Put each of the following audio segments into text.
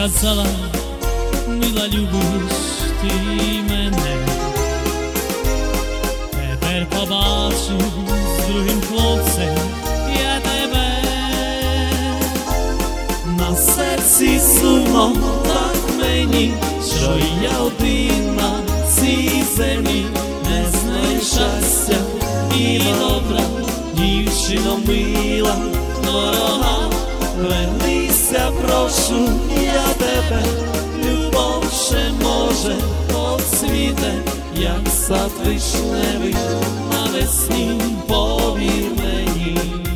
сказала, мила, любиш ти мене. Тепер побачу з другим хлопцем я тебе. На серці сумно так мені, що я один на цій землі, не знаю щастя і добра, дівчино мила, дорога. Вернися, прошу я тебе, любов ще може оцвіте, як сад вишневий навесні, повір мені.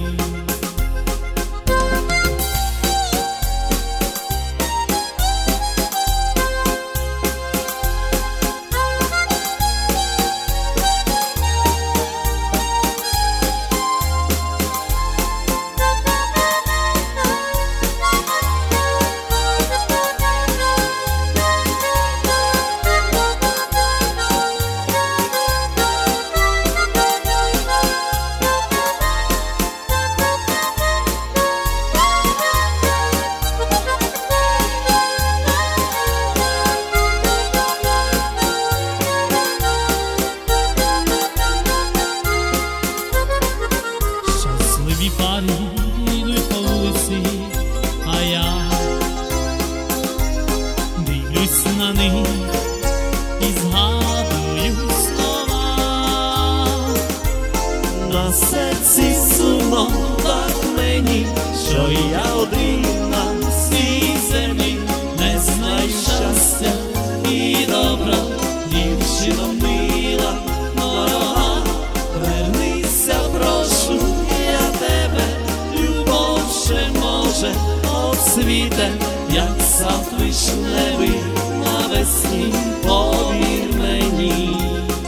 Пари йдуть по вулиці, а я дивлюсь на них і згадую слова. На серці сумно так мені, що я один на всій землі, не знаю щастя і добра, дівчино мила, дорога. Вернися, прошу оцвіте, як сад вишневий навесні, повір мені.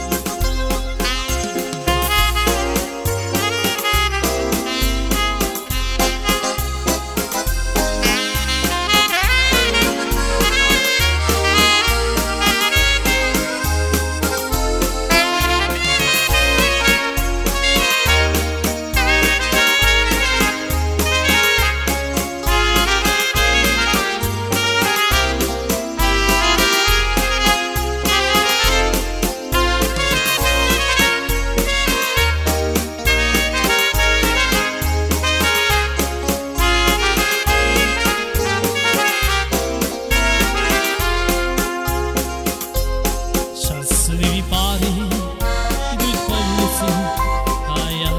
Щасливі пари йдуть по вулиці, а я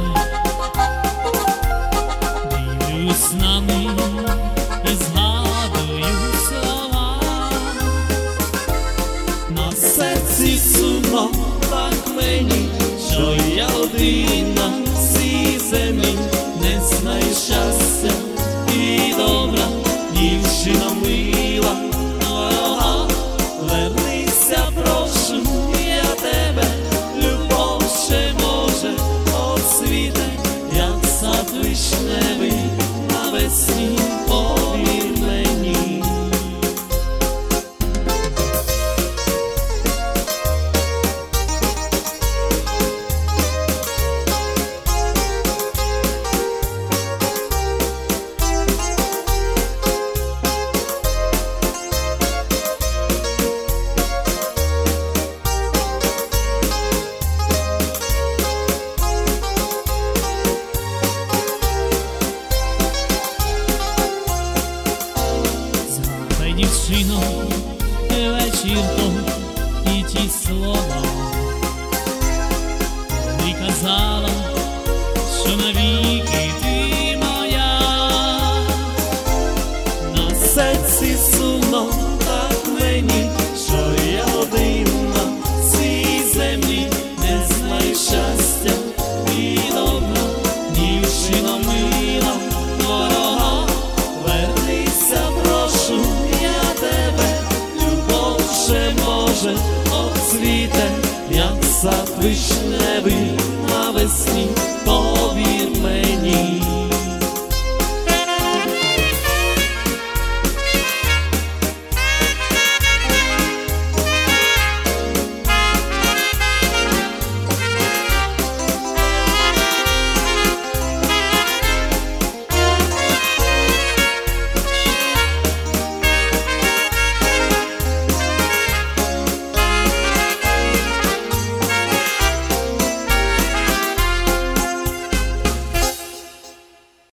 дивлюсь на них і згадую слова. На серці сумно так мені, що я один на всій землі, не знаю щастя і добра, дівчино мила, дорога. Вернися, прошу я тебе, любов ще може оцвіте, як сад вишневий навесні, повір мені. Дівчино, вечір той і ті слова, ти казала, що навіки ти моя. На серці сумно так мені, що я один на цій землі, не знаю щастя і добра, дівчино мила, дорога. Вернися, прошу може оцвіте, як сад вишневий